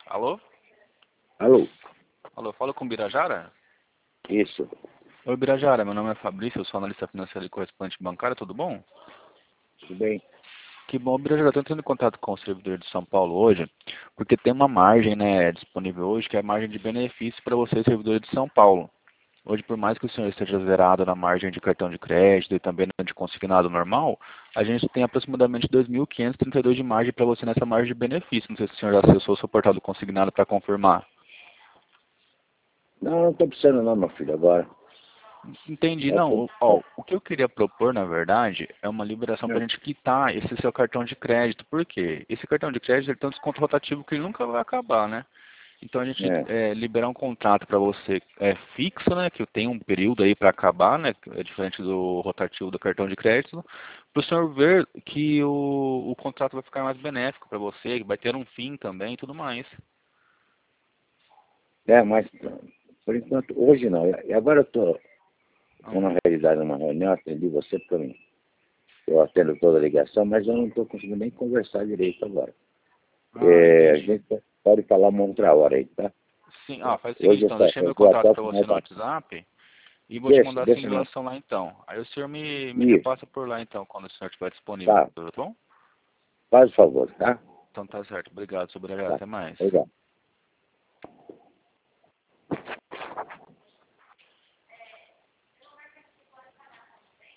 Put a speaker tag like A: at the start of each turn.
A: Alô?
B: Alô?
A: Alô, fala com o Birajara?
B: Isso.
A: Oi, Birajara, meu nome é Fabrício, eu sou analista financeiro e correspondente bancário, tudo bom?
B: Tudo bem?
A: Que bom, Birajara, estou entrando em contato com o servidor de São Paulo hoje, porque tem uma margem, né, disponível hoje, que é a margem de benefício para você, servidor de São Paulo. Hoje, por mais que o senhor esteja zerado na margem de cartão de crédito e também de consignado normal, a gente tem aproximadamente 2.532 de margem para você nessa margem de benefício. Não sei se o senhor já acessou o seu portal do consignado para confirmar.
B: Não estou precisando não, meu filho, agora.
A: Entendi.
B: É
A: Não,
B: tudo
A: ó,
B: certo.
A: o que eu queria propor, na verdade, é uma liberação para a gente quitar esse seu cartão de crédito. Por quê? Esse cartão de crédito ele tem um desconto rotativo que ele nunca vai acabar, né? Então a gente
B: É.
A: liberar um contrato para você fixo, né? Que tem um período aí para acabar, né? Que é diferente do rotativo do cartão de crédito, para o senhor ver que o contrato vai ficar mais benéfico para você, que vai ter um fim também e tudo mais.
B: Mas por enquanto, hoje não. E agora eu estou, na
A: Hum.
B: realidade, numa reunião, atendi você porque eu atendo toda a ligação, mas eu não estou conseguindo nem conversar direito agora.
A: Ah,
B: A
A: entendi.
B: gente pode falar uma outra hora aí, tá?
A: Sim, faz o seguinte,
B: Hoje
A: então, deixei
B: eu
A: meu
B: vou
A: contato
B: até o
A: para você
B: final
A: no
B: da...
A: WhatsApp. E vou te
B: Deixa,
A: mandar a
B: deixa não.
A: simulação lá então. Aí o senhor me
B: Isso,
A: repassa por lá então, quando o senhor estiver disponível,
B: tá.
A: tá bom?
B: Faz o favor, tá?
A: Então tá certo. Obrigado, sobre
B: Tá.
A: até mais.
B: Obrigado.